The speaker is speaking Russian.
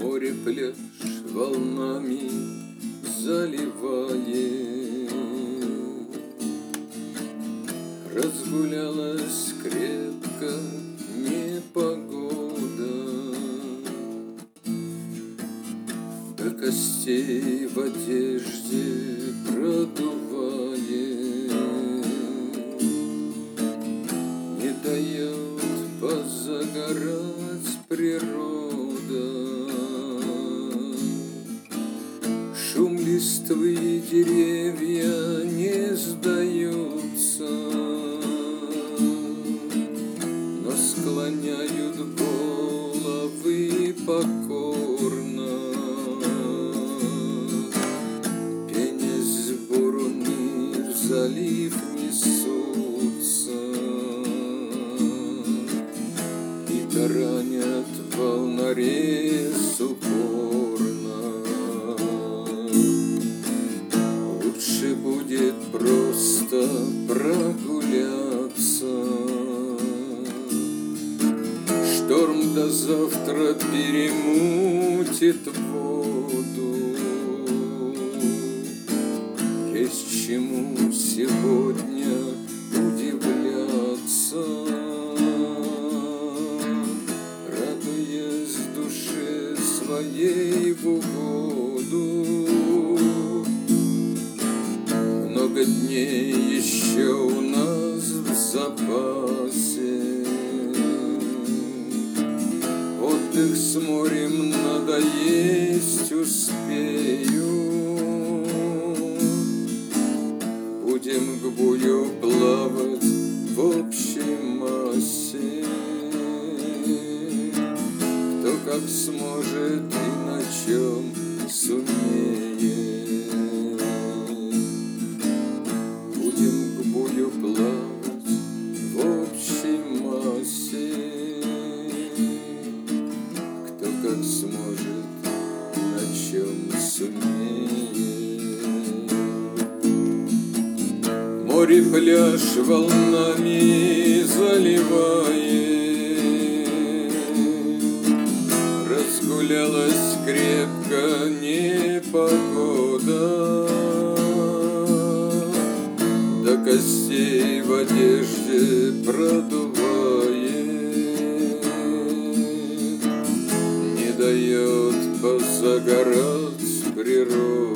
Море пляж волнами заливает. Разгулялась крепко непогода, до костей в одежде продувает, не дает позагорать природа. Шум листвы и деревья не сдаются, но склоняют головы покорно. Пенясь буруны в залив несутся и таранят волнорез упорно. Лучше будет просто прогуляться. Шторм до завтра перемутит воду. Есть чему сегодня удивляться, радуясь душе своей в угоду. Много дней еще у нас в запасе. Отдых с морем надоесть успею. Будем к бую плавать в общей массе. Кто как сможет и на чем сумеет. Будем к бую плавать в общей массе. Кто как сможет и на чем сумеет. Море пляж волнами заливает. Разгулялась крепко непогода, до костей в одежде продувает, не дает позагорать природа.